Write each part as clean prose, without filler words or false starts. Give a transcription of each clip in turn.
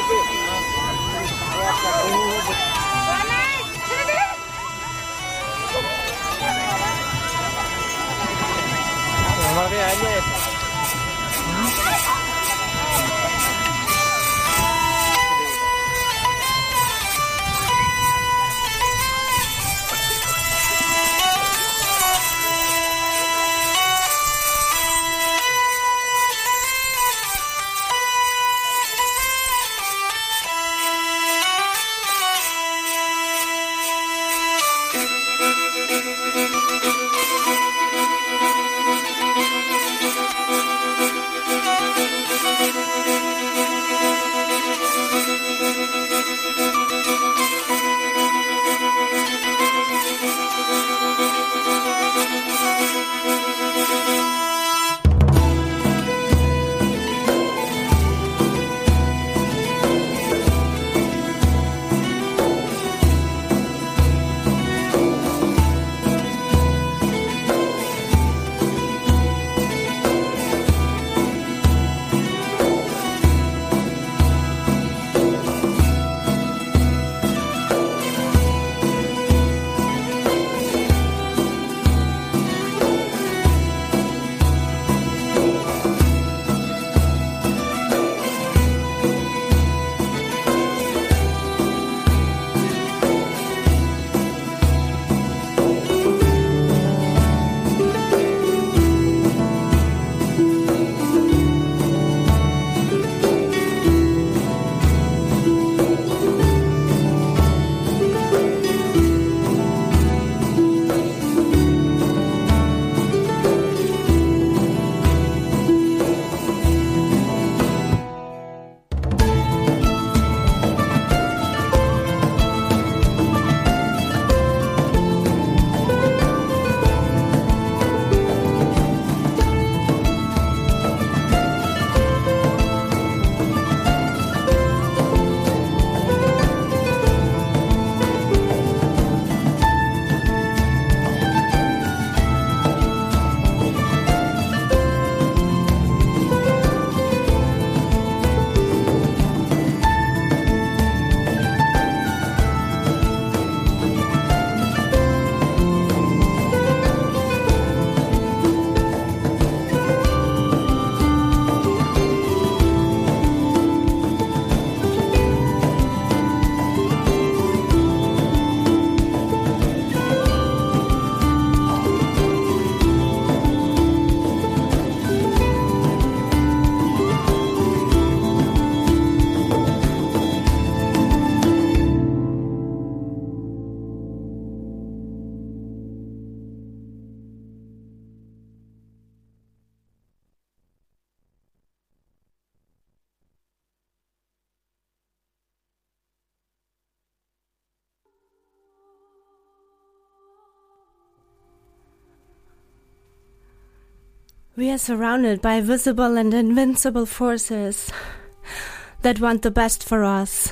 We are surrounded by visible and invincible forces that want the best for us.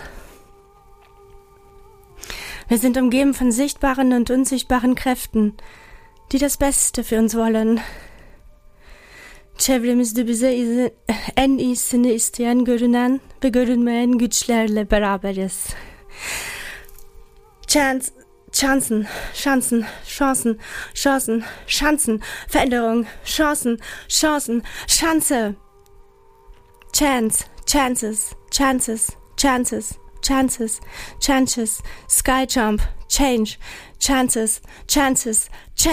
Wir sind umgeben von sichtbaren und unsichtbaren Kräften, die das Beste für uns wollen. Çevremizde bize en iyisini isteyen görünen ve görünmeyen güçlerle beraberiz. Chancen, Veränderung, Chancen, Chance. Chances, sky jump, change, chances, change,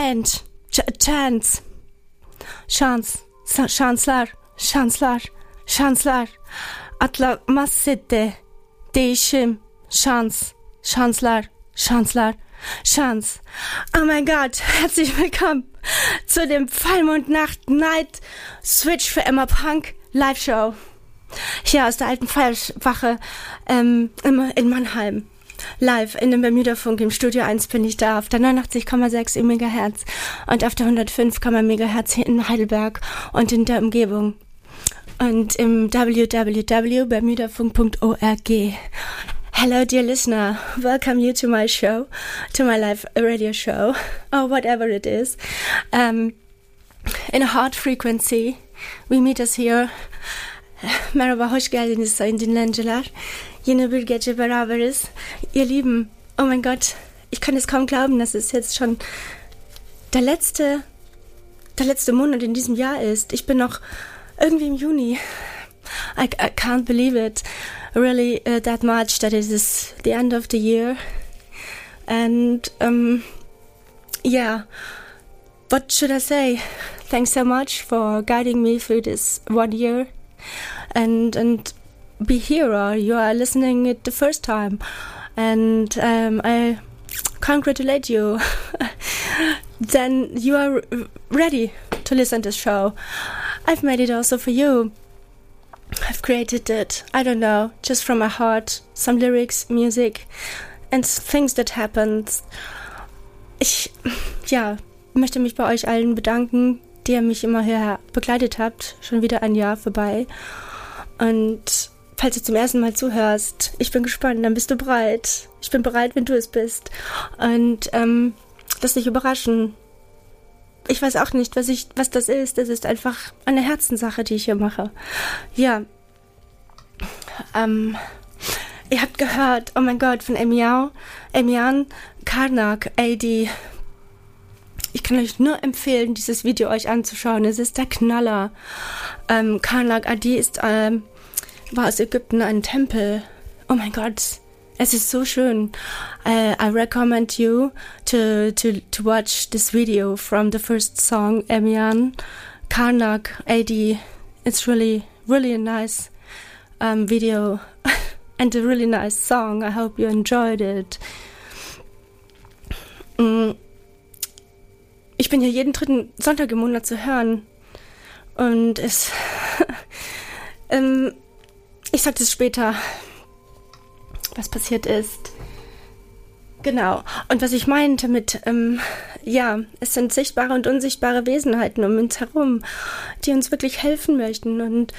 şanslar, atlamasette, değişim, şanslar, Chance. Oh mein Gott, herzlich willkommen zu dem Vollmondnacht Night Switch für Emma Punk Live Show. Hier aus der alten Feuerwache in Mannheim. Live in dem Bermuda-Funk im Studio 1 bin ich da auf der 89,6 MHz und auf der 105 MHz hier in Heidelberg und in der Umgebung. Und im www.bermudafunk.org. Hello, dear listener. Welcome you to my show, to my live radio show, or whatever it is. In a heart frequency, we meet us here Merhaba, hoş geldiniz sayın dinleyiciler. Yine bir gece beraberiz. Ihr Lieben, oh mein Gott, ich kann es kaum glauben, dass es jetzt schon der letzte Monat in diesem Jahr ist. Ich bin noch irgendwie im Juni. I can't believe it really that much that it is the end of the year. And yeah, what should I say? Thanks so much for guiding me through this 1 year and be here, or you are listening it the first time. And I congratulate you. Then you are ready to listen to the show. I've made it also for you. I've created it, I don't know, just from my heart, some lyrics, music and things that happened. Ich möchte mich bei euch allen bedanken, die ihr mich immer hierher begleitet habt. Schon wieder ein Jahr vorbei. Und falls du zum ersten Mal zuhörst, ich bin gespannt, dann bist du bereit. Ich bin bereit, wenn du es bist. Und lass dich überraschen. Ich weiß auch nicht, was das ist. Das ist einfach eine Herzenssache, die ich hier mache. Ja. Ihr habt gehört, oh mein Gott, von Emian Karnak, AD. Ich kann euch nur empfehlen, dieses Video euch anzuschauen. Es ist der Knaller. Karnak AD war aus Ägypten ein Tempel. Oh mein Gott. Es ist so schön. I recommend you to watch this video from the first song, Emian Karnak AD. It's really, really a nice video and a really nice song. I hope you enjoyed it. Ich bin hier jeden 3. Sonntag im Monat zu hören. Und ich sag das später, was passiert ist. Genau. Und was ich meinte mit, es sind sichtbare und unsichtbare Wesenheiten um uns herum, die uns wirklich helfen möchten. Und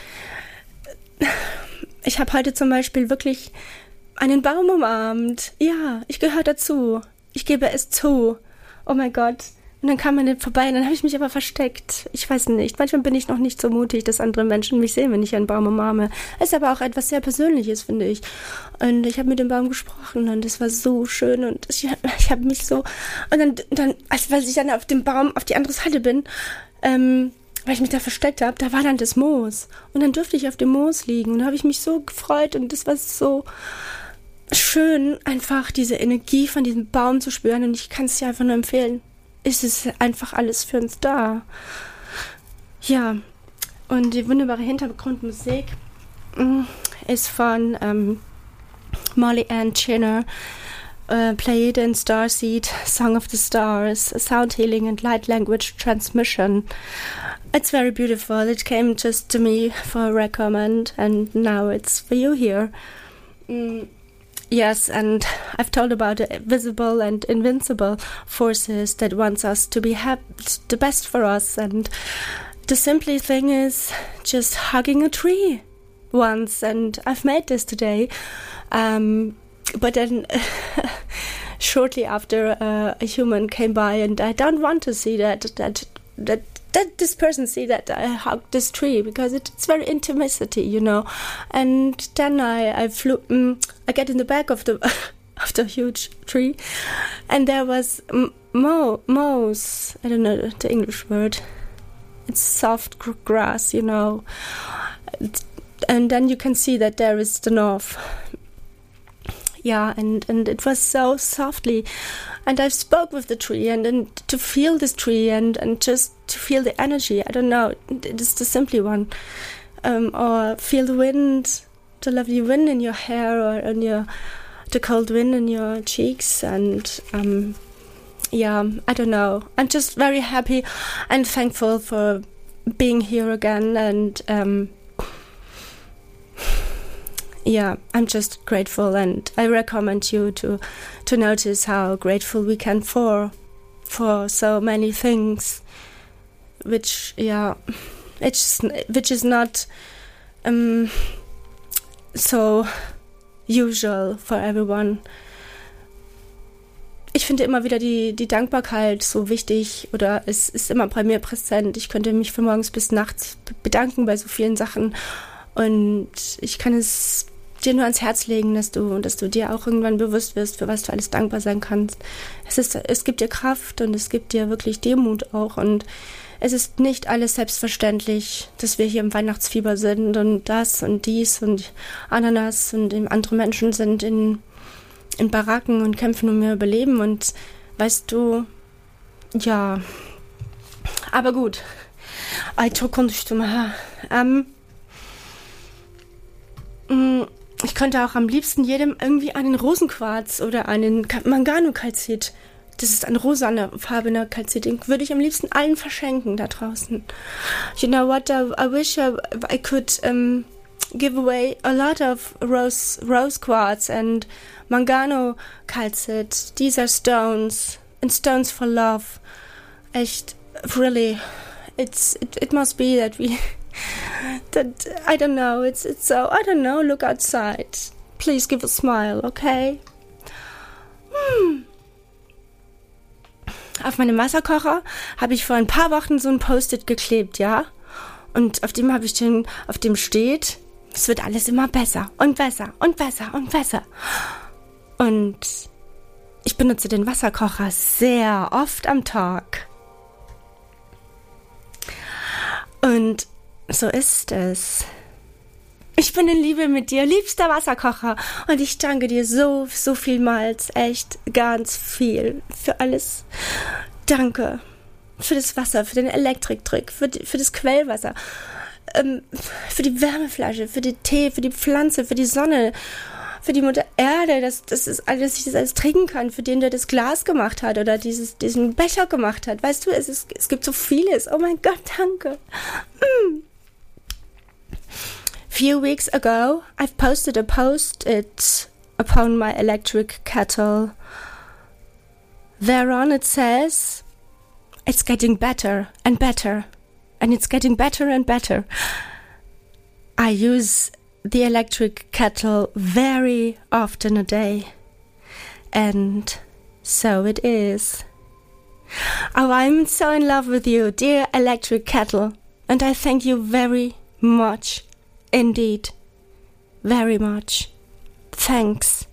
ich habe heute zum Beispiel wirklich einen Baum umarmt. Ja, ich gehöre dazu. Ich gebe es zu. Oh mein Gott. Und dann kam man vorbei und dann habe ich mich aber versteckt. Ich weiß nicht. Manchmal bin ich noch nicht so mutig, dass andere Menschen mich sehen, wenn ich einen Baum umarme. Es ist aber auch etwas sehr Persönliches, finde ich. Und ich habe mit dem Baum gesprochen und es war so schön und ich habe mich so... Und dann als ich dann auf dem Baum auf die andere Seite bin, weil ich mich da versteckt habe, da war dann das Moos. Und dann durfte ich auf dem Moos liegen und da habe ich mich so gefreut und das war so schön, einfach diese Energie von diesem Baum zu spüren und ich kann es dir einfach nur empfehlen. Es ist einfach alles für uns da. Ja, und die wunderbare Hintergrundmusik ist von Molly Ann Chinner, Pleiade in Starseed, Song of the Stars, Sound Healing and Light Language Transmission. It's very beautiful. It came just to me for a recommend and now it's for you here. Yes, and I've told about the visible and invincible forces that wants us to be the best for us. And the simple thing is just hugging a tree once. And I've made this today. But then shortly after a human came by and I don't want to see that this person see that I hugged this tree because it's very intimacy, you know. And then I flew. I get in the back of the of the huge tree, and there was moss. I don't know the English word. It's soft grass, you know. And then you can see that there is the north. Yeah, and it was so softly. And I spoke with the tree and to feel this tree and just to feel the energy. I don't know, it is the simply one. Or feel the wind, the lovely wind in your hair or in the cold wind in your cheeks. And I don't know. I'm just very happy and thankful for being here again. And I'm just grateful, and I recommend you to notice how grateful we can for so many things, which is not so usual for everyone. Ich finde immer wieder die Dankbarkeit so wichtig, oder es ist immer bei mir präsent. Ich könnte mich von morgens bis nachts bedanken bei so vielen Sachen. Und ich kann es dir nur ans Herz legen, dass du dir auch irgendwann bewusst wirst, für was du alles dankbar sein kannst. Es gibt dir Kraft und es gibt dir wirklich Demut auch. Und es ist nicht alles selbstverständlich, dass wir hier im Weihnachtsfieber sind und das und dies und Ananas und andere Menschen sind in Baracken und kämpfen um ihr Überleben. Und weißt du, ja, aber gut. Ay, çok konuştum ha. Ich könnte auch am liebsten jedem irgendwie einen Rosenquarz oder einen Mangano-Kalzit, das ist ein rosafarbener Kalzit, den würde ich am liebsten allen verschenken da draußen. You know what, I wish I could give away a lot of rose quartz and Mangano Calcit. These are stones and stones for love. Echt, really, it must be that we that I don't know. It's so I don't know. Look outside. Please give a smile, okay? Auf meinem Wasserkocher habe ich vor ein paar Wochen so ein Post-it geklebt, ja? Und auf dem steht, es wird alles immer besser und besser und besser und besser. Und ich benutze den Wasserkocher sehr oft am Tag. Und so ist es. Ich bin in Liebe mit dir, liebster Wasserkocher. Und ich danke dir so vielmals, echt ganz viel für alles. Danke. Für das Wasser, für den Elektrikdruck, für das Quellwasser, für die Wärmeflasche, für den Tee, für die Pflanze, für die Sonne, für die Mutter Erde, dass ich das alles trinken kann, für den, der das Glas gemacht hat oder diesen Becher gemacht hat. Weißt du, es gibt so vieles. Oh mein Gott, danke. Few weeks ago, I've posted a post-it upon my electric kettle. Thereon it says, it's getting better and better, and it's getting better and better. I use the electric kettle very often a day, and so it is. Oh, I'm so in love with you, dear electric kettle, and I thank you very much. Indeed, very much. Thanks.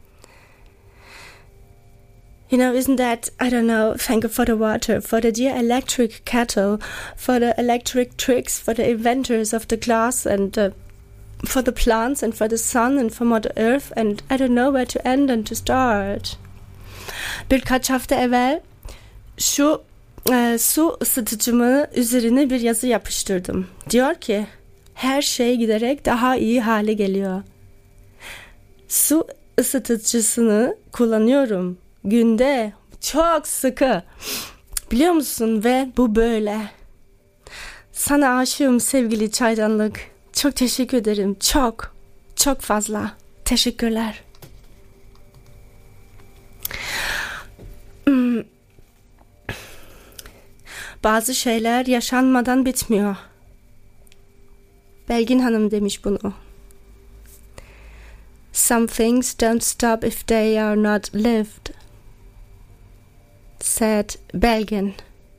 You know, isn't that, I don't know, thank you for the water, for the dear electric kettle, for the electric tricks, for the inventors of the glass and for the plants and for the sun and for Mother Earth, and I don't know where to end and to start. Bir kaç hafta evvel şu su ısıtıcımın üzerine bir yazı yapıştırdım. Diyor ki, her şey giderek daha iyi hale geliyor. Su ısıtıcısını kullanıyorum. Günde çok sıkı. Biliyor musun ve bu böyle. Sana aşığım sevgili çaydanlık. Çok teşekkür ederim. Çok fazla. Teşekkürler. Bazı şeyler yaşanmadan bitmiyor. Belgin Hanım demiş bunu. Some things don't stop if they are not lived, said Belgin.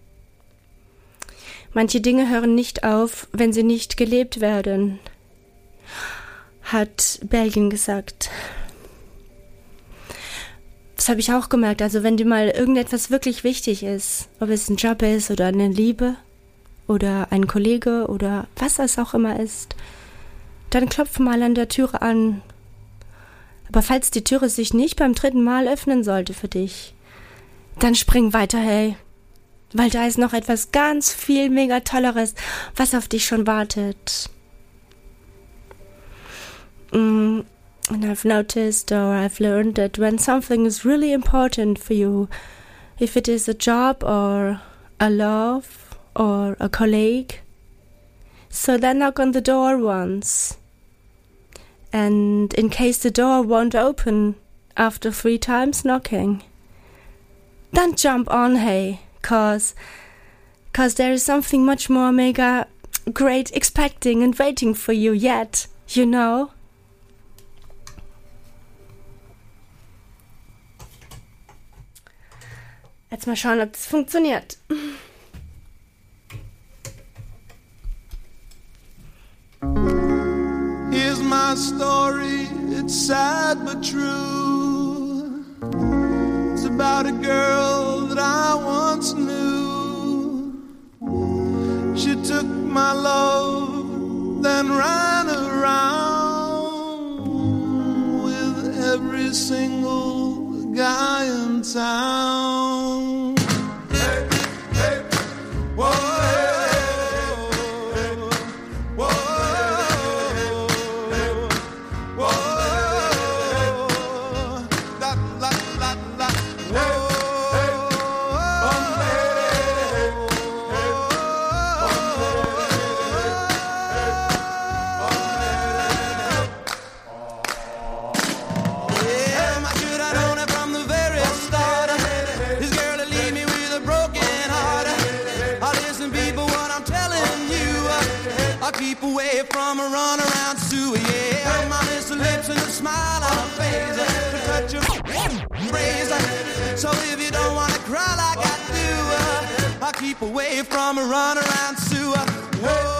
Manche Dinge hören nicht auf, wenn sie nicht gelebt werden, hat Belgin gesagt. Das habe ich auch gemerkt. Also wenn dir mal irgendetwas wirklich wichtig ist, ob es ein Job ist oder eine Liebe oder ein Kollege oder was es auch immer ist, dann klopf mal an der Türe an. Aber falls die Türe sich nicht beim 3. Mal öffnen sollte für dich, dann spring weiter, hey. Weil da ist noch etwas ganz viel mega Tolleres, was auf dich schon wartet. And I've noticed or I've learned that when something is really important for you, if it is a job or a love or a colleague, so then knock on the door once. And in case the door won't open after 3 times knocking, then jump on, hey, cause there is something much more mega great expecting and waiting for you yet, you know? Jetzt mal schauen, ob das funktioniert. sad but true. It's about a girl that I once knew. She took my love, then ran around with every single guy in town. Hey, hey, whoa. Away from a runaround Sue, yeah. My little lips and a smile on her face, to touch your razor. So if you don't wanna cry like I do, I'll keep away from a runaround Sue. Whoa.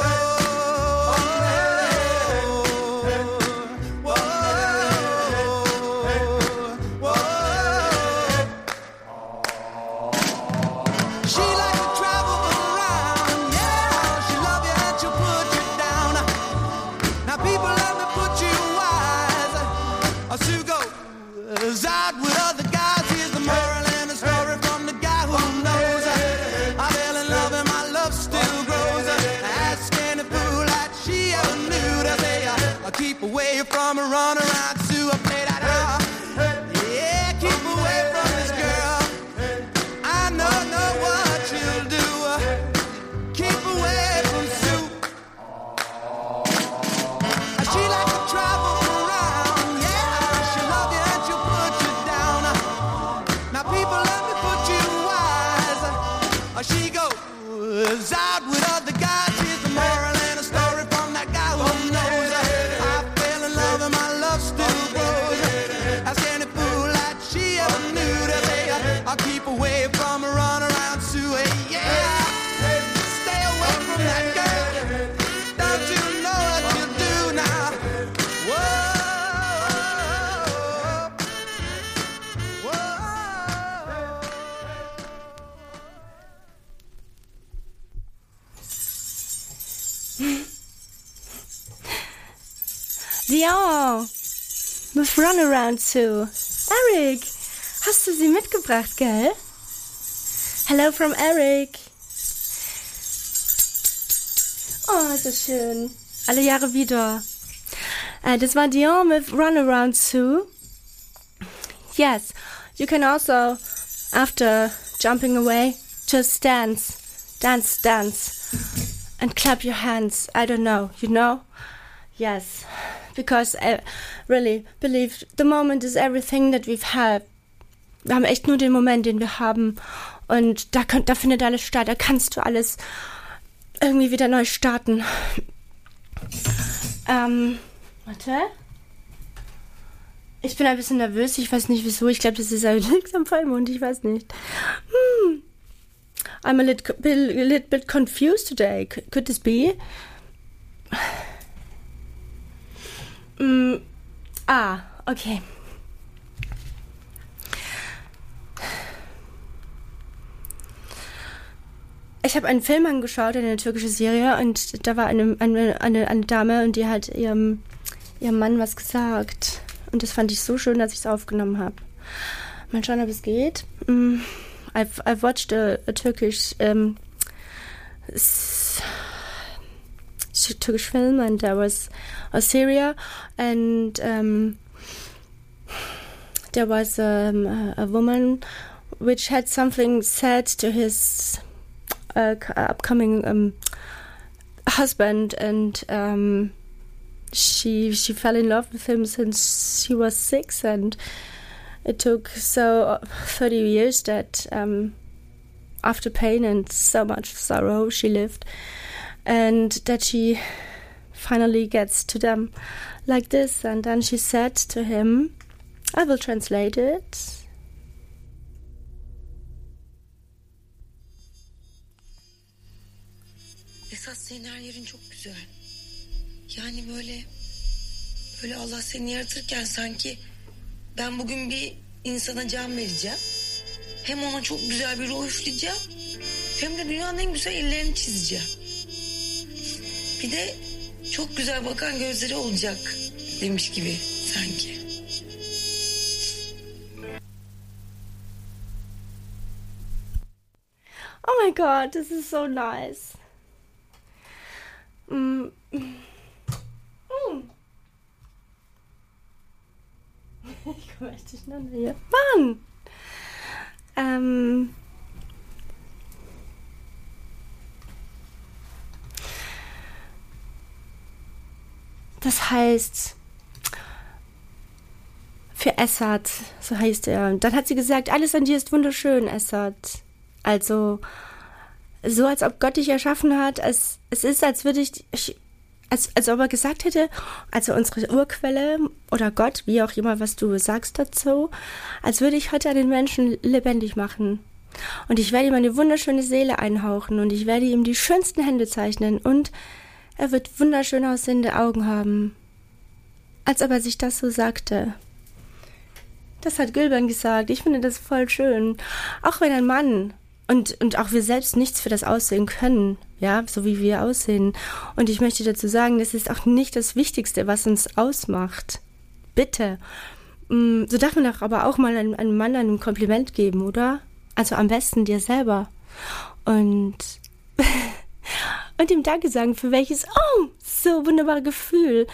Out with other guys, here's the moral and the story from the guy who knows. I fell in love and my love still grows. Ask any fool that she ever knew to say, I'll keep away from a runaround Sue. I play that out. Yeah, keep away from this girl. I know what you'll do. Keep away from Sue. She like to travel. She goes out with other guys. Here's the moral and a story from that guy who knows. I fell in love and my love still grows. Ask any fool that she ever knew to say, I'll keep away from a runaround Sue. Yeah, stay away from that girl. Don't you know what you do now? Whoa. Dion with Runaround Sue. Eric, hast du sie mitgebracht, gell? Hello from Eric. Oh, so schön. Alle Jahre wieder. Das war Dion with Runaround Sue. Yes, you can also, after jumping away, just dance. Dance, dance. And clap your hands. I don't know, you know? Yes, because I really believe the moment is everything that we've had. Wir haben echt nur den Moment, den wir haben. Und da findet alles statt. Da kannst du alles irgendwie wieder neu starten. Warte. Ich bin ein bisschen nervös. Ich weiß nicht wieso. Ich glaube, das ist ein nichts am Vollmond. Ich weiß nicht. I'm a little bit confused today. Could this be? Okay. Ich habe einen Film angeschaut, eine türkische Serie, und da war eine Dame, und die hat ihrem Mann was gesagt. Und das fand ich so schön, dass ich es aufgenommen habe. Mal schauen, ob es geht. I've watched a Turkish Turkish film, and there was a Syria, and there was a woman which had something said to his upcoming husband, and she fell in love with him since she was 6, and it took 30 years that after pain and so much sorrow she lived, and that she finally gets to them like this. And then she said to him, I will translate it. Esas senin her yerin çok güzel. Yani böyle Öyle Allah seni yaratırken sanki ben bugün bir insana can vereceğim. Hem ona çok güzel bir ruh üfleyeceğim. Hem de dünyanın en güzel ellerini çizeceğim. Bir de çok güzel bakan gözleri olacak demiş gibi sanki. Oh my God, this is so nice. Ich komme echt durcheinander hier. Mann! Das heißt, für Essad, so heißt er. Und dann hat sie gesagt, alles an dir ist wunderschön, Essad. Also, so als ob Gott dich erschaffen hat, es ist, als würde als ob er gesagt hätte, also unsere Urquelle oder Gott, wie auch immer, was du sagst dazu, als würde ich heute einen Menschen lebendig machen. Und ich werde ihm eine wunderschöne Seele einhauchen und ich werde ihm die schönsten Hände zeichnen und er wird wunderschön aussehende Augen haben. Als ob er sich das so sagte. Das hat Gülben gesagt. Ich finde das voll schön. Auch wenn ein Mann und auch wir selbst nichts für das Aussehen können, ja, so wie wir aussehen. Und ich möchte dazu sagen, das ist auch nicht das Wichtigste, was uns ausmacht. Bitte. So darf man doch aber auch mal einem Mann ein Kompliment geben, oder? Also am besten dir selber. Und ihm Danke sagen für welches, so wunderbare Gefühl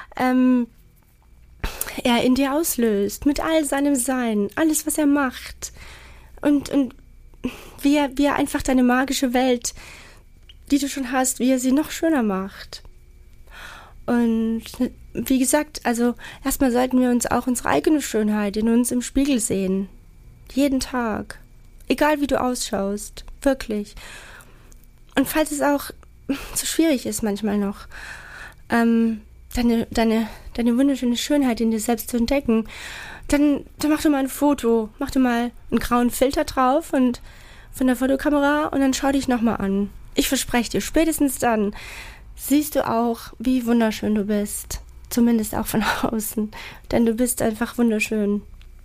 er in dir auslöst, mit all seinem Sein, alles, was er macht. Und wie er einfach deine magische Welt, die du schon hast, wie er sie noch schöner macht. Und wie gesagt, also erstmal sollten wir uns auch unsere eigene Schönheit in uns im Spiegel sehen. Jeden Tag. Egal wie du ausschaust. Wirklich. Und falls es auch so schwierig ist manchmal noch, deine wunderschöne Schönheit in dir selbst zu entdecken, dann mach du mal ein Foto, mach du mal einen grauen Filter drauf und von der Fotokamera und dann schau dich nochmal an. Ich verspreche dir, spätestens dann siehst du auch, wie wunderschön du bist. Zumindest auch von außen. Denn du bist einfach wunderschön.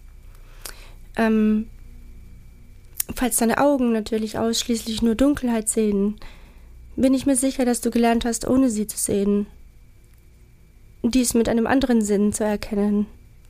Falls deine Augen natürlich ausschließlich nur Dunkelheit sehen, bin ich mir sicher, dass du gelernt hast, ohne sie zu sehen. Dies mit einem anderen Sinn zu erkennen.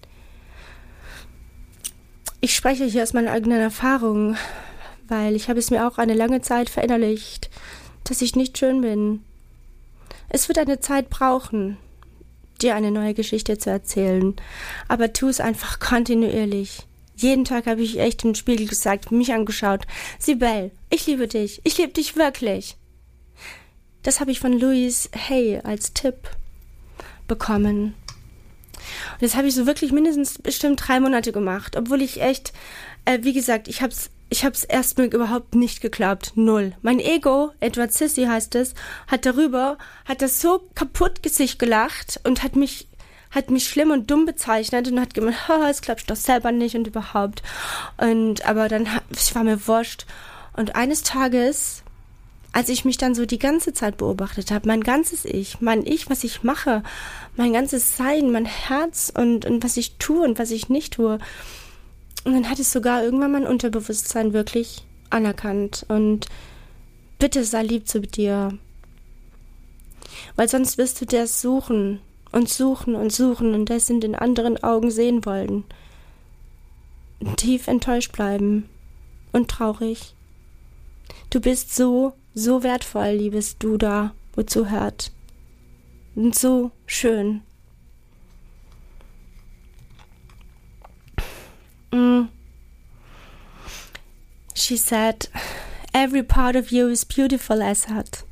Ich spreche hier aus meiner eigenen Erfahrung, weil ich habe es mir auch eine lange Zeit verinnerlicht, dass ich nicht schön bin. Es wird eine Zeit brauchen, dir eine neue Geschichte zu erzählen, aber tu es einfach kontinuierlich. Jeden Tag habe ich echt im Spiegel gesagt, mich angeschaut, Sibel, ich liebe dich wirklich. Das habe ich von Louise Hay als Tipp bekommen. Und das habe ich so wirklich mindestens bestimmt 3 Monate gemacht, obwohl ich echt, wie gesagt, ich hab's erst mir überhaupt nicht geglaubt. 0. Mein Ego, Edward Sissy heißt es, hat das so kaputt sich gelacht und hat mich schlimm und dumm bezeichnet und hat gemeint, das glaubst du doch selber nicht und überhaupt. Aber dann, es war mir wurscht. Und eines Tages, als ich mich dann so die ganze Zeit beobachtet habe, mein ganzes Ich, was ich mache, mein ganzes Sein, mein Herz und was ich tue und was ich nicht tue. Und dann hat es sogar irgendwann mein Unterbewusstsein wirklich anerkannt. Und bitte sei lieb zu dir. Weil sonst wirst du das suchen und das in den anderen Augen sehen wollen. Tief enttäuscht bleiben und traurig. Du bist so wertvoll, liebes Du da, wo zuhört. Und so schön. She said, every part of you is beautiful, Essad.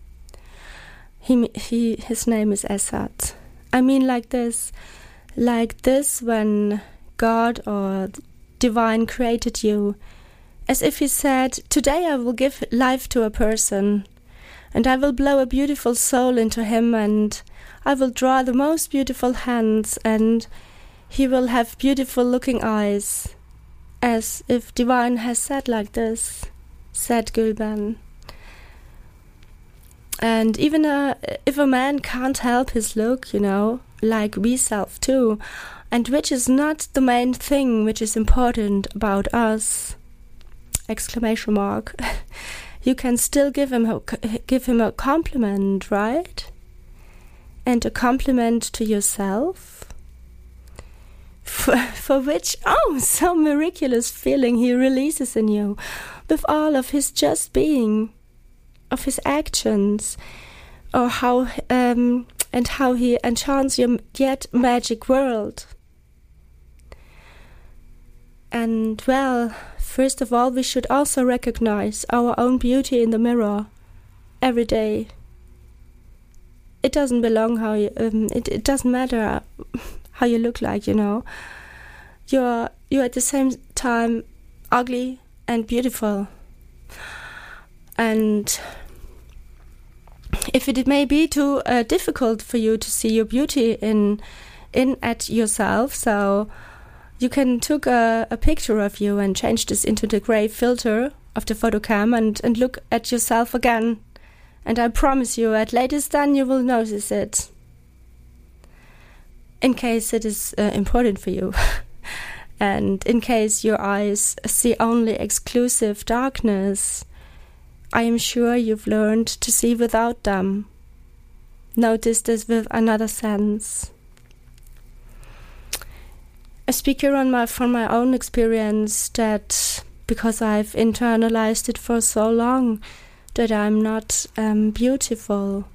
His name is Essad. I mean like this when God or divine created you, as if he said, today I will give life to a person, and I will blow a beautiful soul into him, and I will draw the most beautiful hands, and he will have beautiful looking eyes, as if divine has said like this, said Gülben. And even if a man can't help his look, like we self too, and which is not the main thing which is important about us. Exclamation mark. You can still give him a compliment, right? And a compliment to yourself, for which, so miraculous feeling he releases in you, with all of his just being, of his actions, or how he enchants your yet magic world. And well, first of all, we should also recognize our own beauty in the mirror every day. It doesn't belong how you, it doesn't matter how you look like, you know. You're at the same time ugly and beautiful. And if it may be too difficult for you to see your beauty in at yourself, so you can take a picture of you and change this into the grey filter of the photo cam and look at yourself again. And I promise you, at latest then you will notice it. In case it is important for you. And in case your eyes see only exclusive darkness, I am sure you've learned to see without them. Notice this with another sense. I speak here from my own experience that because I've internalized it for so long, that I'm not beautiful,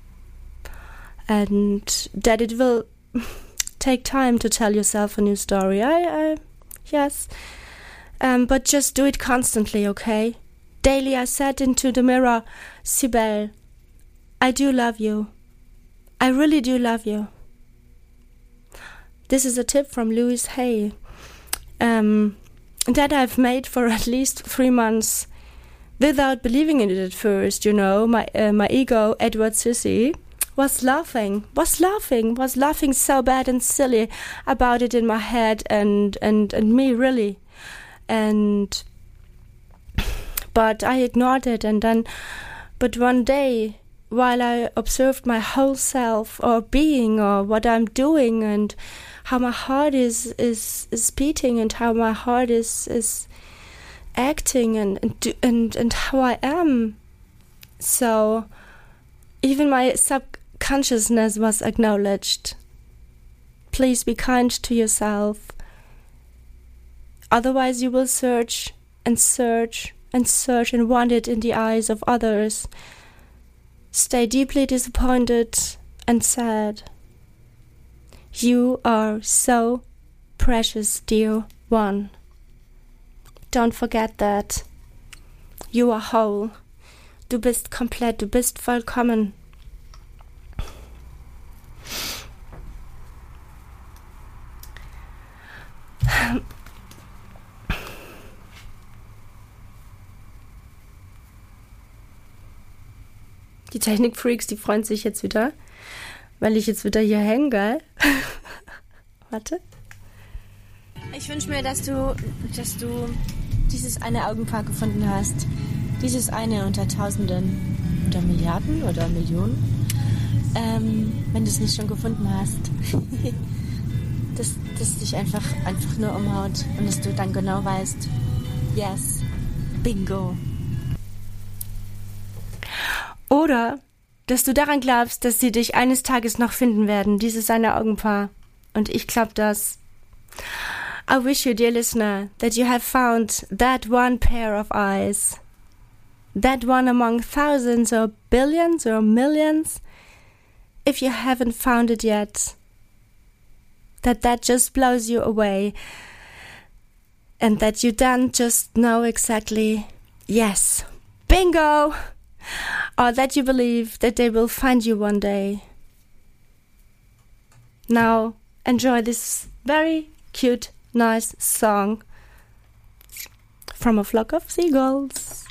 and that it will take time to tell yourself a new story. Yes, but just do it constantly, okay? Daily I said into the mirror, Sibel, I do love you. I really do love you. This is a tip from Louise Hay that I've made for at least 3 months without believing in it at first, you know. My ego, Edward Sissy, was laughing so bad and silly about it in my head and me really. But I ignored it, but one day, while I observed my whole self or being or what I'm doing and how my heart is beating and how my heart is acting and how I am. So even my subconsciousness was acknowledged. Please be kind to yourself. Otherwise you will search and search and search and want it in the eyes of others. Stay deeply disappointed and sad. You are so precious, dear one. Don't forget that. You are whole. Du bist komplett, du bist vollkommen. Die Technikfreaks, die freuen sich jetzt wieder, weil ich jetzt wieder hier hänge, geil. Warte. Ich wünsche mir, dass du dieses eine Augenpaar gefunden hast. Dieses eine unter Tausenden oder Milliarden oder Millionen. Wenn du es nicht schon gefunden hast. das dich einfach nur umhaut und dass du dann genau weißt, yes, bingo. Oder, dass du daran glaubst, dass sie dich eines Tages noch finden werden, dieses eine Augenpaar. Und ich glaube das. I wish you, dear listener, that you have found that one pair of eyes. That one among thousands or billions or millions. If you haven't found it yet, that just blows you away. And that you then just know exactly, yes, bingo! Or that you believe that they will find you one day. Now, enjoy this very cute, nice song from a flock of seagulls.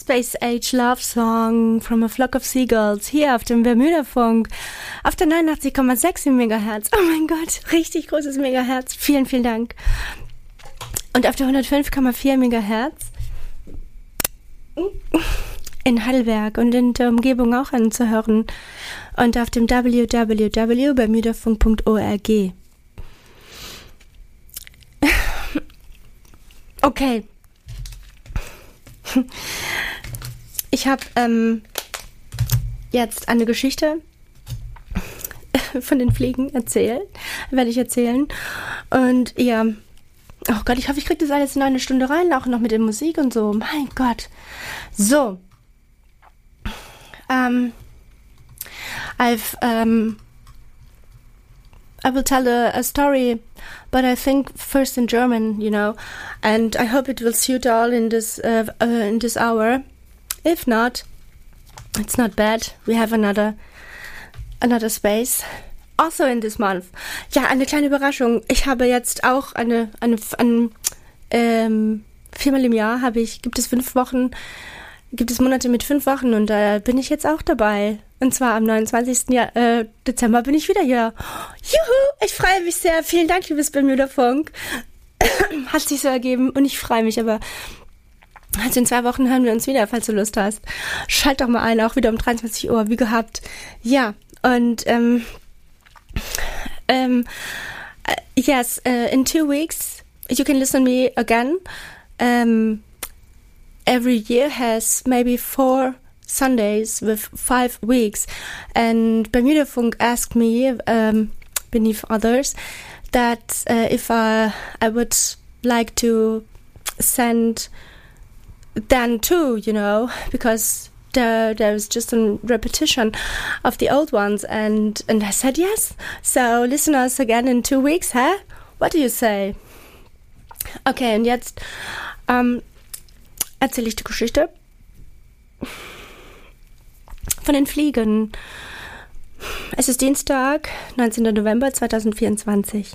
Space Age Love Song from a Flock of Seagulls hier auf dem Bermuda-Funk auf der 89,6 Megahertz. Oh mein Gott, richtig großes Megahertz. Vielen, vielen Dank. Und auf der 105,4 Megahertz in Heidelberg und in der Umgebung auch anzuhören. Und auf dem www.bermudafunk.org. Okay. Ich habe jetzt eine Geschichte von den Fliegen werde ich erzählen. Und ja, oh Gott, ich hoffe, ich kriege das alles in eine Stunde rein, auch noch mit der Musik und so. Mein Gott. So. I will tell a story, but I think first in German, and I hope it will suit all in this hour. If not, it's not bad. We have another space. Also in this month. Ja, eine kleine Überraschung. Ich habe jetzt auch viermal im Jahr gibt es 5 Wochen. Gibt es Monate mit 5 Wochen und da bin ich jetzt auch dabei. Und zwar am 29. Dezember bin ich wieder hier. Juhu, ich freue mich sehr. Vielen Dank, liebes Bermuda-Funk. Hat sich so ergeben und ich freue mich, aber also in 2 Wochen hören wir uns wieder, falls du Lust hast. Schalt doch mal ein, auch wieder um 23 Uhr, wie gehabt. Ja, und yes, in 2 weeks you can listen to me again. Every year has maybe 4 Sundays with 5 weeks, and Bermuda Funk asked me, beneath others, that if I would like to send then 2, because there was just a repetition of the old ones, and I said yes. So listen us again in 2 weeks, huh? What do you say? Okay, und jetzt erzähle ich die Geschichte von den Fliegen. Es ist Dienstag, 19. November 2024.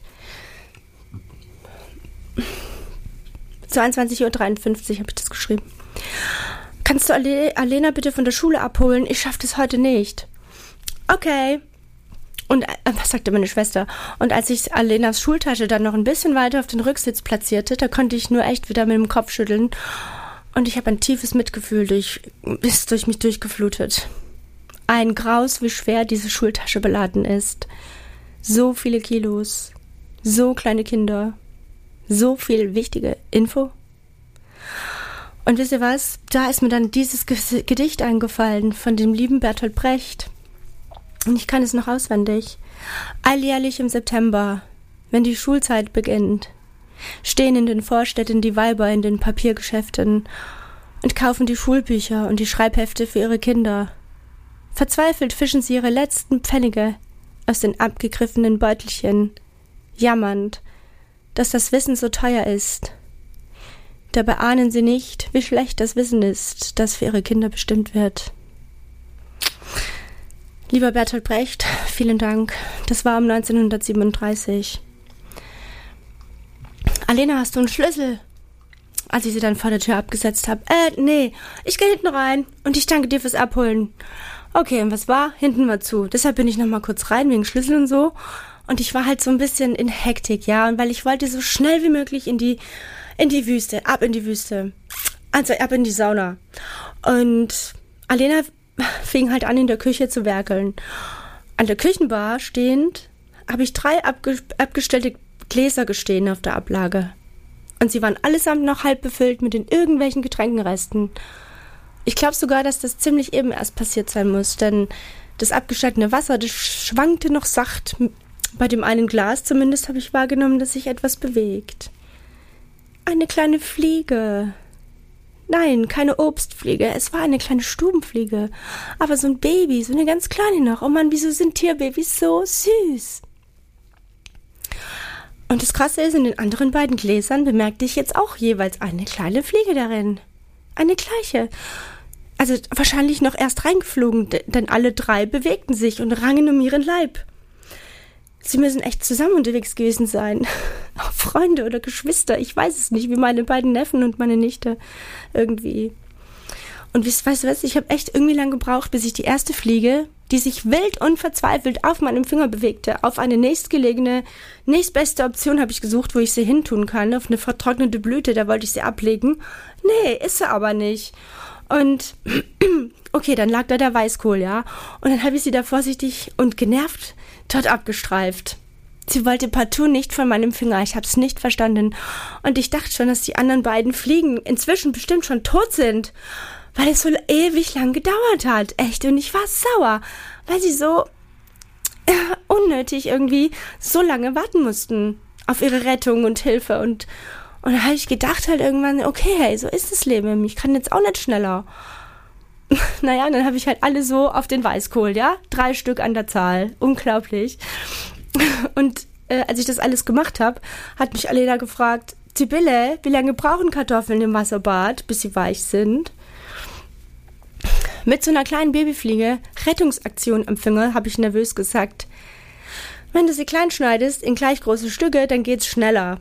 22:53 Uhr habe ich das geschrieben. Kannst du Alena bitte von der Schule abholen? Ich schaffe das heute nicht. Okay. Und was sagte meine Schwester? Und als ich Alenas Schultasche dann noch ein bisschen weiter auf den Rücksitz platzierte, da konnte ich nur echt wieder mit dem Kopf schütteln. Und ich habe ein tiefes Mitgefühl ist durch mich durchgeflutet. Ein Graus, wie schwer diese Schultasche beladen ist. So viele Kilos, so kleine Kinder, so viel wichtige Info. Und wisst ihr was? Da ist mir dann dieses Gedicht eingefallen von dem lieben Bertolt Brecht. Und ich kann es noch auswendig. Alljährlich im September, wenn die Schulzeit beginnt, stehen in den Vorstädten die Weiber in den Papiergeschäften und kaufen die Schulbücher und die Schreibhefte für ihre Kinder. Verzweifelt fischen sie ihre letzten Pfennige aus den abgegriffenen Beutelchen, jammernd, dass das Wissen so teuer ist. Dabei ahnen sie nicht, wie schlecht das Wissen ist, das für ihre Kinder bestimmt wird. Lieber Bertolt Brecht, vielen Dank. Das war um 1937. Alena, hast du einen Schlüssel? Als ich sie dann vor der Tür abgesetzt habe. Nee, ich gehe hinten rein und ich danke dir fürs Abholen. Okay, und was war? Hinten war zu. Deshalb bin ich noch mal kurz rein, wegen Schlüssel und so. Und ich war halt so ein bisschen in Hektik, ja. Und weil ich wollte so schnell wie möglich in die Wüste, ab in die Wüste. Also ab in die Sauna. Und Alena fing halt an, in der Küche zu werkeln. An der Küchenbar stehend habe ich 3 abgestellte Gläser gestehen auf der Ablage. Und sie waren allesamt noch halb befüllt mit den irgendwelchen Getränkenresten. Ich glaube sogar, dass das ziemlich eben erst passiert sein muss, denn das abgestellte Wasser, das schwankte noch sacht. Bei dem einen Glas zumindest habe ich wahrgenommen, dass sich etwas bewegt. Eine kleine Fliege. Nein, keine Obstfliege, es war eine kleine Stubenfliege. Aber so ein Baby, so eine ganz kleine noch. Oh Mann, wieso sind Tierbabys so süß? Und das Krasse ist, in den anderen beiden Gläsern bemerkte ich jetzt auch jeweils eine kleine Fliege darin. Eine gleiche. Also wahrscheinlich noch erst reingeflogen, denn alle 3 bewegten sich und rangen um ihren Leib. Sie müssen echt zusammen unterwegs gewesen sein. Freunde oder Geschwister, ich weiß es nicht, wie meine beiden Neffen und meine Nichte irgendwie. Und weißt du was, ich habe echt irgendwie lang gebraucht, bis ich die erste Fliege, die sich wild und verzweifelt auf meinem Finger bewegte, auf eine nächstgelegene, nächstbeste Option habe ich gesucht, wo ich sie hintun kann, auf eine vertrocknete Blüte, da wollte ich sie ablegen. Nee, ist sie aber nicht. Und okay, dann lag da der Weißkohl, ja. Und dann habe ich sie da vorsichtig und genervt dort abgestreift. Sie wollte partout nicht von meinem Finger, ich habe es nicht verstanden. Und ich dachte schon, dass die anderen beiden Fliegen inzwischen bestimmt schon tot sind, weil es so ewig lang gedauert hat. Echt, und ich war sauer, weil sie so unnötig irgendwie so lange warten mussten auf ihre Rettung und Hilfe. Und da habe ich gedacht halt irgendwann, okay, hey, so ist das Leben, ich kann jetzt auch nicht schneller. Naja, und dann habe ich halt alle so auf den Weißkohl, ja, 3 Stück an der Zahl, unglaublich. Und als ich das alles gemacht habe, hat mich Alena gefragt, Sibylle, wie lange brauchen Kartoffeln im Wasserbad, bis sie weich sind? Mit so einer kleinen Babyfliege, Rettungsaktion am Finger, habe ich nervös gesagt, wenn du sie klein schneidest in gleich große Stücke, dann geht's schneller.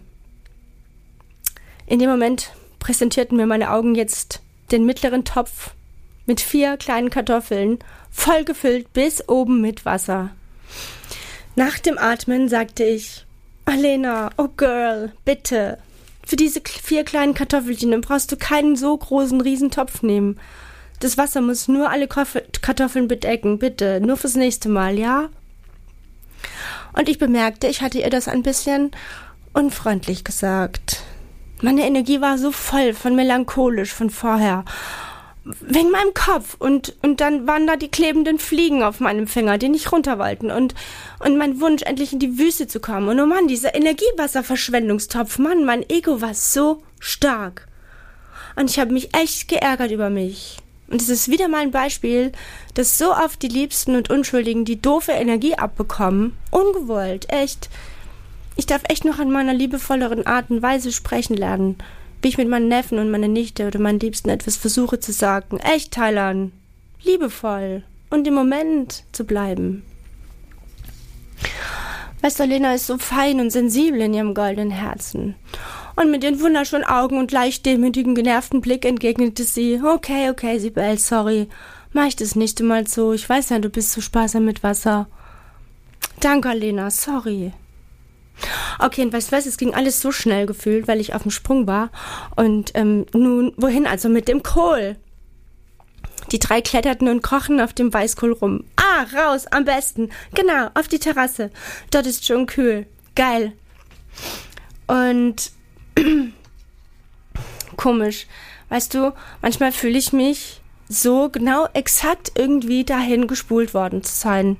In dem Moment präsentierten mir meine Augen jetzt den mittleren Topf mit 4 kleinen Kartoffeln, voll gefüllt bis oben mit Wasser. Nach dem Atmen sagte ich, Alena, oh Girl, bitte, für diese 4 kleinen Kartoffelchen brauchst du keinen so großen Riesentopf nehmen. Das Wasser muss nur alle Kartoffeln bedecken, bitte, nur fürs nächste Mal, ja? Und ich bemerkte, ich hatte ihr das ein bisschen unfreundlich gesagt. Meine Energie war so voll von melancholisch von vorher. Wegen meinem Kopf. Und dann waren da die klebenden Fliegen auf meinem Finger, die nicht runter wollten. Und mein Wunsch, endlich in die Wüste zu kommen. Und oh Mann, dieser Energiewasserverschwendungstopf, Mann, mein Ego war so stark. Und ich habe mich echt geärgert über mich. Und es ist wieder mal ein Beispiel, dass so oft die Liebsten und Unschuldigen die doofe Energie abbekommen. Ungewollt, echt. Ich darf echt noch an meiner liebevolleren Art und Weise sprechen lernen. Wie ich mit meinen Neffen und meiner Nichte oder meinen Liebsten etwas versuche zu sagen. Echt, Thailand. Liebevoll. Und im Moment zu bleiben. Weißt du, Lena ist so fein und sensibel in ihrem goldenen Herzen. Und mit ihren wunderschönen Augen und leicht demütigen, genervten Blick entgegnete sie, okay, Sibylle, sorry. Mach ich das nächste Mal so. Ich weiß ja, du bist so sparsam mit Wasser. Danke, Lena, sorry. Okay, und weißt du was, es ging alles so schnell gefühlt, weil ich auf dem Sprung war. Und nun, wohin? Also mit dem Kohl. Die 3 kletterten und krochen auf dem Weißkohl rum. Ah, raus, am besten. Genau, auf die Terrasse. Dort ist schon kühl. Geil. Und komisch. Weißt du, manchmal fühle ich mich so genau exakt irgendwie dahin gespult worden zu sein.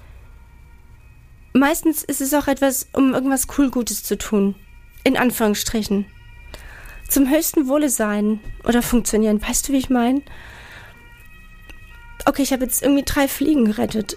Meistens ist es auch etwas, um irgendwas Gutes zu tun. In Anführungsstrichen. Zum höchsten Wohle sein oder funktionieren. Weißt du, wie ich meine? Okay, ich habe jetzt irgendwie 3 Fliegen gerettet.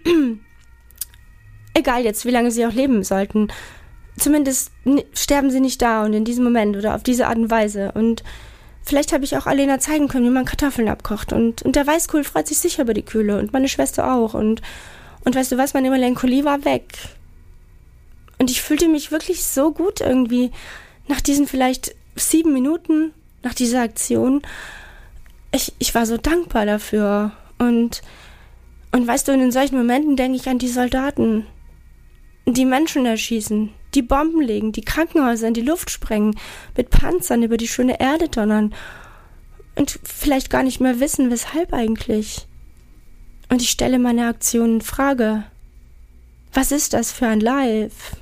Egal jetzt, wie lange sie auch leben sollten. Zumindest sterben sie nicht da und in diesem Moment oder auf diese Art und Weise. Und vielleicht habe ich auch Alena zeigen können, wie man Kartoffeln abkocht. Und der Weißkohl freut sich sicher über die Kühle und meine Schwester auch. Und weißt du was, meine Melancholie war weg. Und ich fühlte mich wirklich so gut irgendwie nach diesen vielleicht 7 Minuten, nach dieser Aktion. Ich war so dankbar dafür. Und weißt du, in solchen Momenten denke ich an die Soldaten, die Menschen erschießen, die Bomben legen, die Krankenhäuser in die Luft sprengen, mit Panzern über die schöne Erde donnern und vielleicht gar nicht mehr wissen, weshalb eigentlich. Und ich stelle meine Aktion in Frage. Was ist das für ein Life?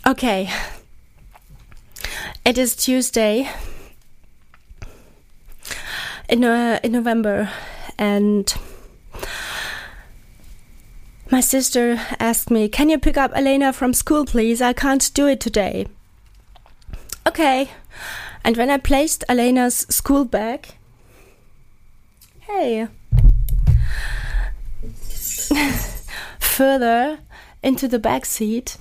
Okay. It is Tuesday in November, and my sister asked me, "Can you pick up Elena from school, please? I can't do it today." Okay. And when I placed Elena's school bag, hey, further into the back seat,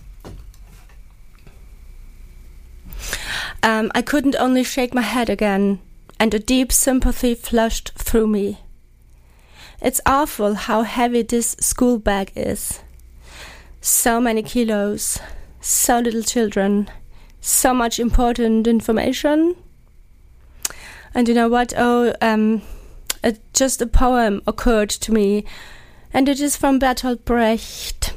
I couldn't only shake my head again, and a deep sympathy flushed through me. It's awful how heavy this school bag is. So many kilos, so little children, so much important information. And you know what? Just a poem occurred to me, and it is from Bertolt Brecht.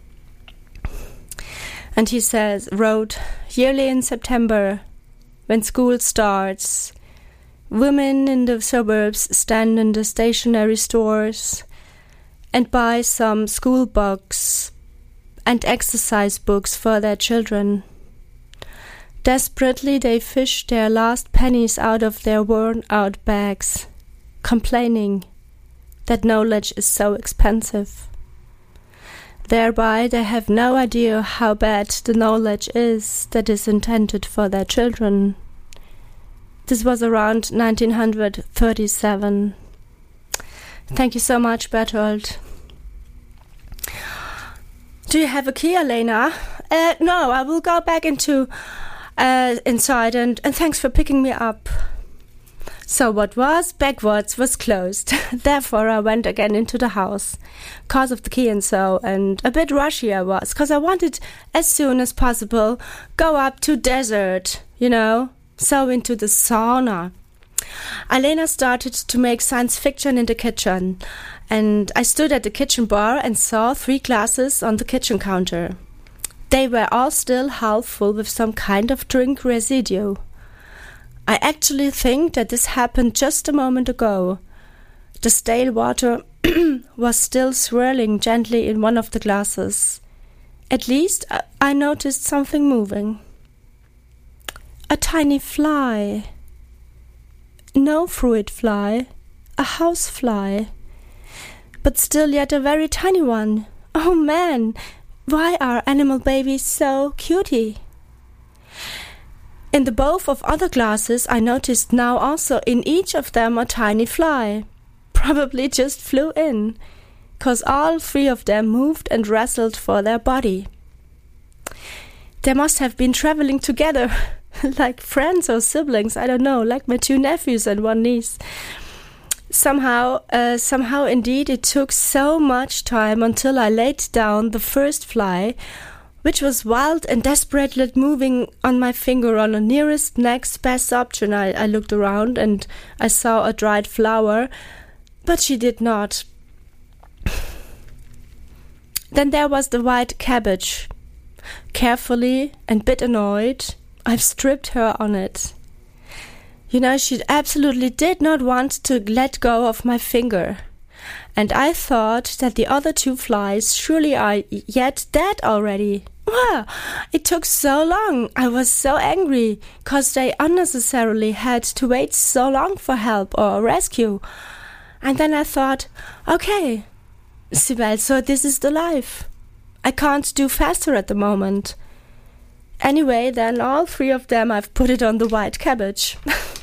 And he wrote, "Yearly in September, when school starts, women in the suburbs stand in the stationery stores and buy some school books and exercise books for their children. Desperately they fish their last pennies out of their worn-out bags, complaining that knowledge is so expensive. Thereby they have no idea how bad the knowledge is that is intended for their children." This was around 1937. Thank you so much, Bertolt. Do you have a key, Elena? No, I will go back inside, and thanks for picking me up. So what was backwards was closed. Therefore I went again into the house, cause of the key and a bit rushy I was, cause I wanted as soon as possible go up to desert, so into the sauna. Elena started to make science fiction in the kitchen, and I stood at the kitchen bar and saw 3 glasses on the kitchen counter. They were all still half full with some kind of drink residue. I actually think that this happened just a moment ago. The stale water was still swirling gently in one of the glasses. At least I noticed something moving. A tiny fly. No fruit fly, a house fly. But still yet a very tiny one. Oh man, why are animal babies so cutie? In the both of other glasses I noticed now also in each of them a tiny fly. Probably just flew in, 'cause all 3 of them moved and wrestled for their body. They must have been traveling together, like friends or siblings, I don't know, like my 2 nephews and 1 niece. Somehow indeed it took so much time until I laid down the first fly, which was wild and desperately moving on my finger on the nearest next best option. I looked around and I saw a dried flower, but she did not. Then there was the white cabbage. Carefully and bit annoyed, I've stripped her on it. She absolutely did not want to let go of my finger. And I thought that the other 2 flies surely are yet dead already. Wow, it took so long. I was so angry, 'cause they unnecessarily had to wait so long for help or rescue. And then I thought, okay, Sibel, so this is the life. I can't do faster at the moment. Anyway, then all 3 of them I've put it on the white cabbage.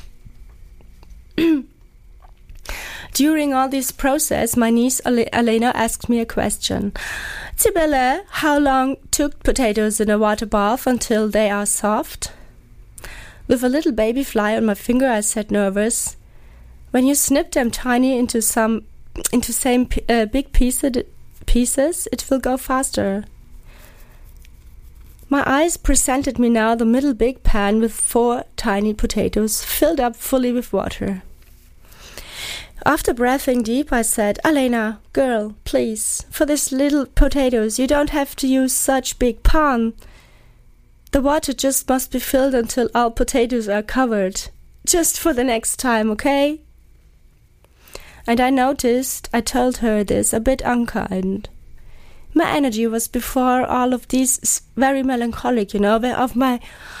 During all this process, my niece Elena asked me a question. "Sibylle, how long took potatoes in a water bath until they are soft?" With a little baby fly on my finger, I said, nervous, "When you snip them tiny into same big pieces, it will go faster." My eyes presented me now the middle big pan with 4 tiny potatoes filled up fully with water. After breathing deep, I said, "Elena, girl, please, for these little potatoes, you don't have to use such big pan. The water just must be filled until all potatoes are covered. Just for the next time, okay?" And I noticed I told her this a bit unkind. My energy was before all of these very melancholic, of my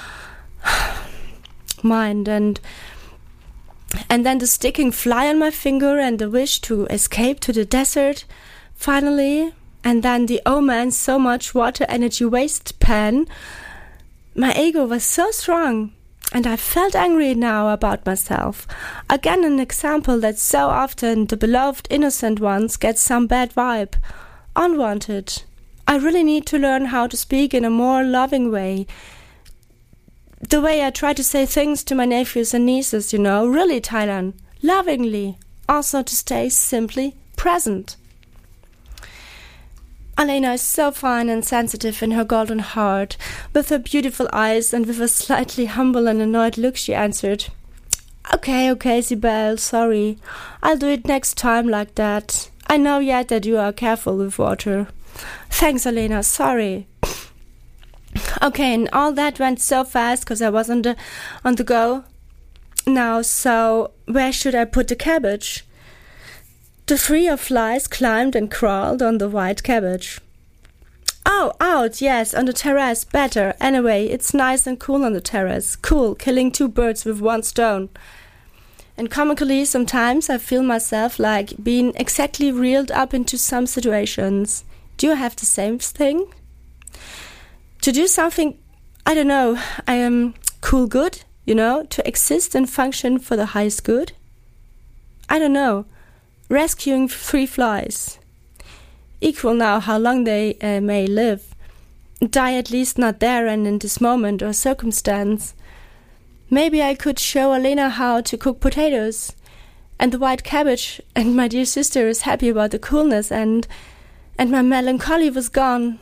mind, and then the sticking fly on my finger and the wish to escape to the desert finally, and then the oh man, so much water energy waste pan. My ego was so strong, and I felt angry now about myself. Again, an example that so often the beloved innocent ones get some bad vibe, unwanted. I really need to learn how to speak in a more loving way. The way I try to say things to my nephews and nieces, really, Thailand, lovingly. Also to stay simply present. Alena is so fine and sensitive in her golden heart. With her beautiful eyes and with a slightly humble and annoyed look, she answered, Okay, Sibel, sorry. I'll do it next time like that. I know yet that you are careful with water. Thanks, Alena, sorry. Okay, and all that went so fast because I was on the go now, so where should I put the cabbage? The three of flies climbed and crawled on the white cabbage. Oh, out, yes, on the terrace, better. Anyway, it's nice and cool on the terrace. Cool, killing 2 birds with 1 stone. And comically, sometimes I feel myself like being exactly reeled up into some situations. Do you have the same thing? To do something, I don't know, I am cool good, to exist and function for the highest good? I don't know. Rescuing 3 flies. Equal now how long they may live. Die at least not there and in this moment or circumstance. Maybe I could show Alena how to cook potatoes. And the white cabbage, and my dear sister is happy about the coolness, and my melancholy was gone.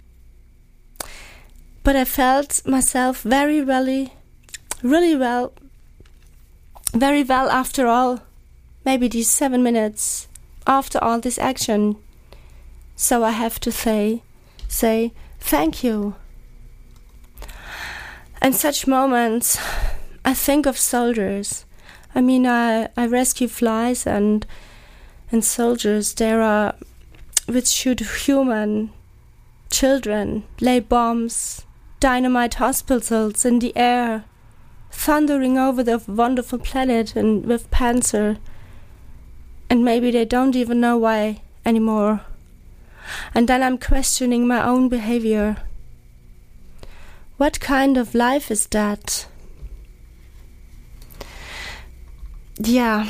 But I felt myself very well after all. Maybe these 7 minutes after all this action. So I have to say thank you. In such moments, I think of soldiers. I mean, I rescue flies and soldiers. There are which shoot human children, lay bombs, dynamite hospitals in the air, thundering over the wonderful planet and with Panzer. And maybe they don't even know why anymore. And then I'm questioning my own behavior. What kind of life is that? Yeah.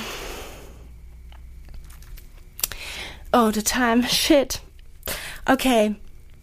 Oh, the time. Shit. Okay.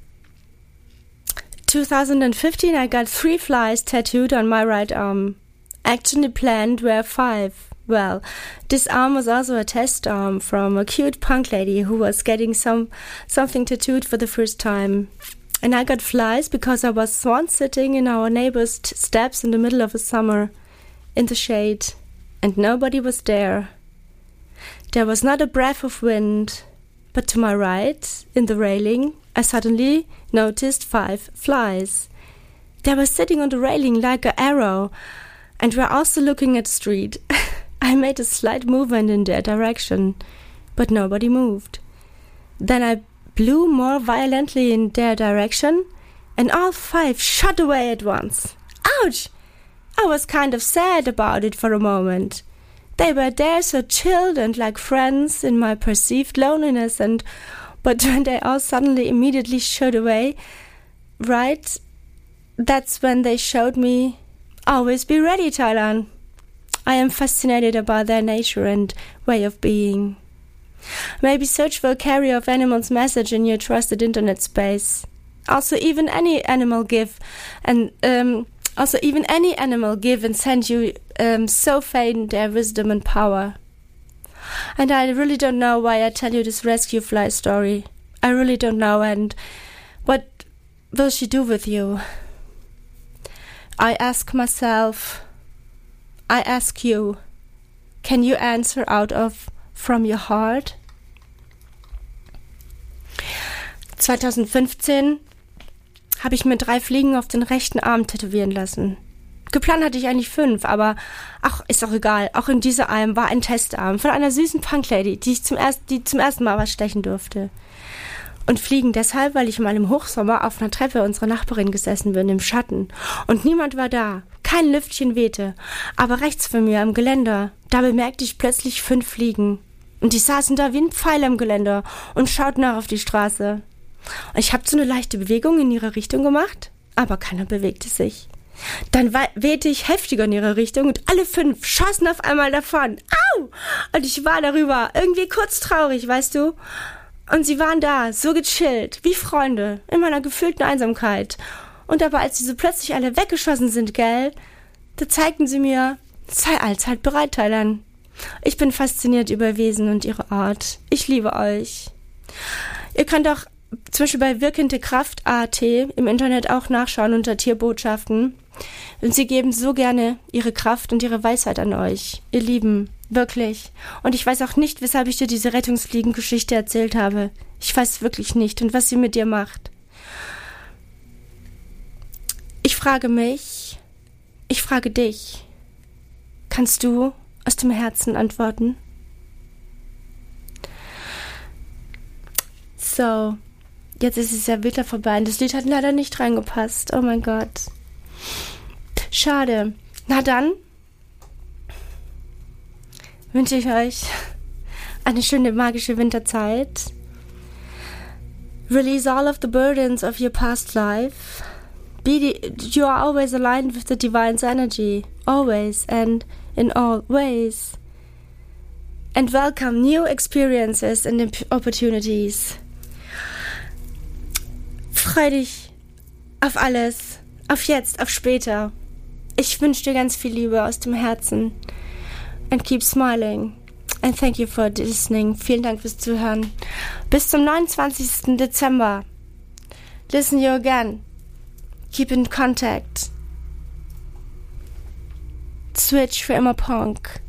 2015, I got 3 flies tattooed on my right arm. Actually planned were 5. Well, this arm was also a test arm from a cute punk lady who was getting something tattooed for the first time. And I got flies because I was once sitting in our neighbor's steps in the middle of a summer, in the shade, and nobody was there. There was not a breath of wind, but to my right, in the railing, I suddenly noticed 5 flies. They were sitting on the railing like an arrow, and were also looking at the street. I made a slight movement in their direction, but nobody moved. Then I blew more violently in their direction, and all 5 shot away at once. Ouch! I was kind of sad about it for a moment. They were there so chilled and like friends in my perceived loneliness, but when they all suddenly immediately shot away, right, that's when they showed me, always be ready, Thailand. I am fascinated about their nature and way of being. Maybe search for a carrier of animal's message in your trusted internet space. Also, even any animal give and send you so faint their wisdom and power. And I really don't know why I tell you this rescue fly story. I really don't know, and what will she do with you? I ask myself, I ask you, can you answer from your heart? 2015 habe ich mir 3 Fliegen auf den rechten Arm tätowieren lassen. Geplant hatte ich eigentlich 5, aber ist auch egal. Auch in dieser Arm war ein Testarm von einer süßen Punklady, die zum ersten Mal was stechen durfte. Und fliegen deshalb, weil ich mal im Hochsommer auf einer Treppe unserer Nachbarin gesessen bin, im Schatten. Und niemand war da. Kein Lüftchen wehte. Aber rechts von mir am Geländer, da bemerkte ich plötzlich 5 Fliegen. Und die saßen da wie ein Pfeil am Geländer und schauten nach auf die Straße. Und ich habe so eine leichte Bewegung in ihre Richtung gemacht, aber keiner bewegte sich. Dann wehte ich heftiger in ihre Richtung und alle 5 schossen auf einmal davon. Au! Und ich war darüber irgendwie kurz traurig, weißt du? Und sie waren da, so gechillt, wie Freunde, in meiner gefühlten Einsamkeit. Und aber als sie so plötzlich alle weggeschossen sind, gell, da zeigten sie mir, sei allzeit bereit, Thailand. Ich bin fasziniert über Wesen und ihre Art. Ich liebe euch. Ihr könnt auch zum Beispiel bei Wirkende Kraft AT im Internet auch nachschauen unter Tierbotschaften. Und sie geben so gerne ihre Kraft und ihre Weisheit an euch. Ihr Lieben, wirklich. Und ich weiß auch nicht, weshalb ich dir diese Rettungsfliegengeschichte erzählt habe. Ich weiß wirklich nicht und was sie mit dir macht. Ich frage dich, kannst du aus dem Herzen antworten? So, jetzt ist es ja wieder vorbei und das Lied hat leider nicht reingepasst. Oh mein Gott. Schade. Na dann wünsche ich euch eine schöne magische Winterzeit. Release all of the burdens of your past life. You are always aligned with the divine's energy. Always and in all ways. And welcome new experiences and opportunities. Freu dich auf alles. Auf jetzt, auf später. Ich wünsche dir ganz viel Liebe aus dem Herzen. And keep smiling. And thank you for listening. Vielen Dank fürs Zuhören. Bis zum 29. Dezember. Listen you again. Keep in contact. Switch für immer Punk.